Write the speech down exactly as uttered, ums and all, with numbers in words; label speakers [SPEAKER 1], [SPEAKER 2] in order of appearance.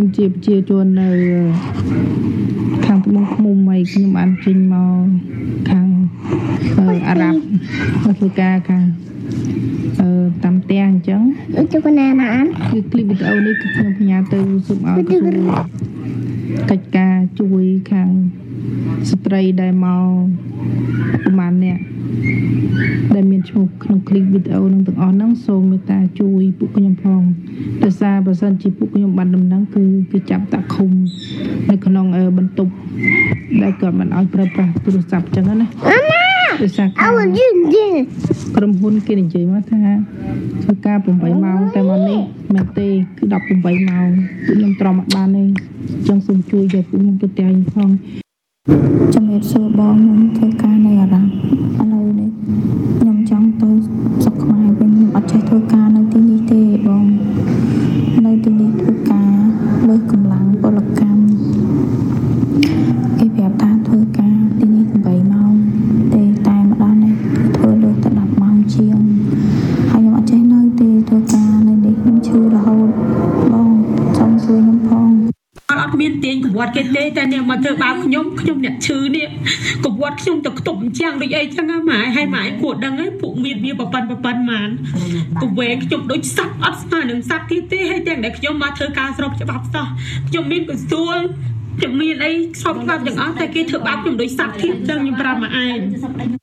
[SPEAKER 1] ជាជាជួននៅខាងត្បូងឃុំឲ្យខ្ញុំបានចេញមកខាងអារ៉ាប់មកធ្វើការខាងអឺតាមផ្ទះអញ្ចឹងទៅកណាបានគឺคลิปវីដេអូនេះគឺខ្ញុំផ្ញើទៅសូមឲ្យកិច្ចការជួយខាងស្ត្រីដែលមកប្រហែលអ្នកដែលមានឈ្មោះក្នុងคลิปវីដេអូនឹងទាំងអស់ហ្នឹងសូមមេត្តាជួយពួកខ្ញុំផងដោយសារបើសិនជាពួកខ្ញុំបានដំណឹងគឺគេចាប់តាឃុំនៅក្នុងបន្ទប់ដែលគាត់មិនឲ្យប្រើប្រាស់ទូរស័ព្ទអញ្ចឹងណាដោយសារក្រុមហ៊ុនគេនិយាយមកថាធ្វើការeightម៉ោងតែមកនេះមែនទេគឺeighteenម៉ោងខ្ញុំទ្រាំអត់បានទេអញ្ចឹងសូមជួយយកពួកខ្ញុំទៅផ្ទះវិញផងជំរាបសួរបងខ្ញុំធ្វើការនៅអារ៉ាប់ឥឡូវនេះខ្ញុំចង់ទៅស្រុកខ្មែរវិញខ្ញុំអត់ចេះធ្វើការនៅទីនេះទេបងនៅទីនេះធ្វើការលើសកម្លាំងពលកម្មគេប្រាប់ថាធ្វើការទីនេះeightម៉ោងទេតែម្ដងនេះធ្វើលើសទៅtenម៉ោងជាងហើយខ្ញុំអត់ចេះនៅទេធ្វើការនៅនេះខ្ញុំឈឺរហូតបងចង់ជួយខ្ញុំផងអត់មានទាញកវត្តគេទេតែអ្នកមកធ្វើបាបខ្ញុំខ្ញុំអ្នកឈឺនេះកវត្តខ្ញុំទៅខ្ទប់អញ្ចឹងដូចអីចឹងហ៎ម៉ែហើយម៉ែគួរដឹងហើយពួកមានវាប្រប៉ិនប្រប៉ិនម៉ានកវែងខ្ញុំដូចសត្វអត់ស្មើនឹងសត្វទៀតទេហើយទាំងដែលខ្ញុំមកធ្វើការស្របច្បាប់សោះខ្ញុំមានកសួលខ្ញុំមានអីស្របច្បាប់ទាំងអស់តែគេធ្វើបាបខ្ញុំដូចសត្វទៀតចឹងខ្ញុំប្រាប់មកឯង